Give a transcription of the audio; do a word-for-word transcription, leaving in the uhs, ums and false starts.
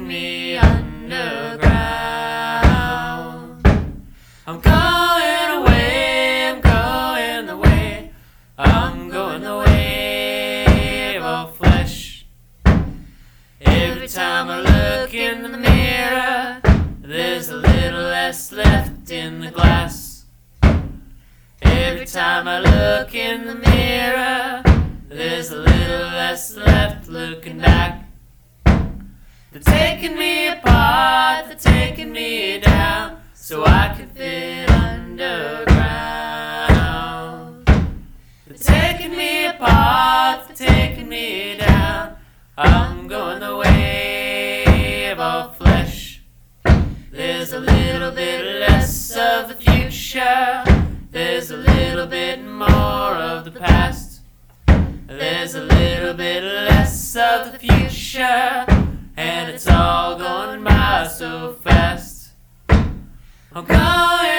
me underground. I'm going away, I'm going the way, I'm going the way of all flesh. Every time I look in the mirror, there's a little less left in the glass. Every time I look in the mirror, there's a little less left looking back. They're taking me apart, they're taking me down, so I can fit underground. They're taking me apart, they're taking me down, I'm going the way of all flesh. There's a little bit less of the future, there's a little bit more of the past. There's a little bit less of the future, and it's all going by so fast. I'm going